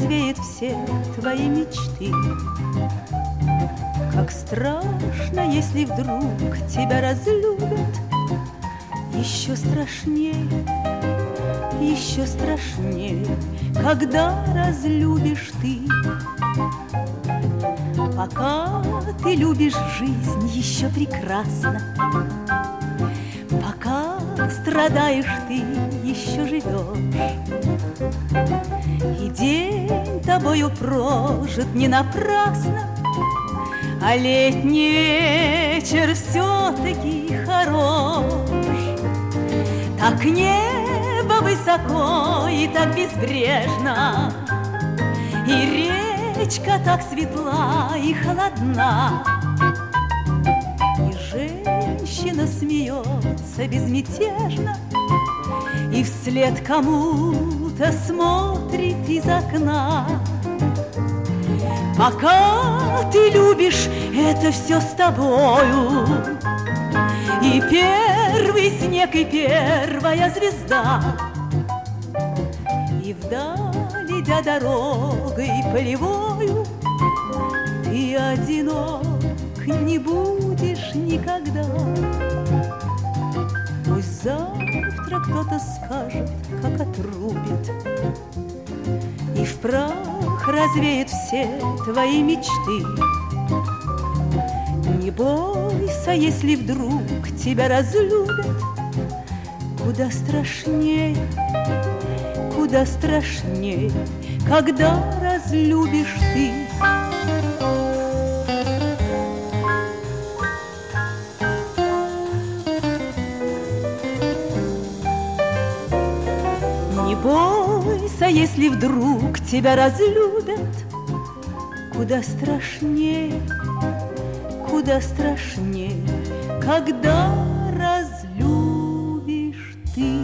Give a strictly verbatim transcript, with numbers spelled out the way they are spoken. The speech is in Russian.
развеет все твои мечты. Как страшно, если вдруг тебя разлюбят. Еще страшнее, еще страшнее, когда разлюбишь ты. Пока ты любишь жизнь, еще прекрасно. Пока страдаешь, ты еще живешь. И день тобою прожит не напрасно, а летний вечер все-таки хорош. Так небо высоко и так безбрежно, и речка так светла и холодна, и женщина смеется безмятежно, и вслед кому-то смотрит из окна. Пока ты любишь, это все с тобою, и первый снег, и первая звезда. И вдаль, идя дорогой полевою, ты одинок не будешь никогда. Пусть завтра кто-то скажет, как отрубит, и в прах развеет все твои мечты. Не бойся, если вдруг тебя разлюбят. Куда страшнее, куда страшнее, когда разлюбишь ты. Не бойся, если вдруг тебя разлюбят. Куда страшнее, куда страшнее, когда разлюбишь ты.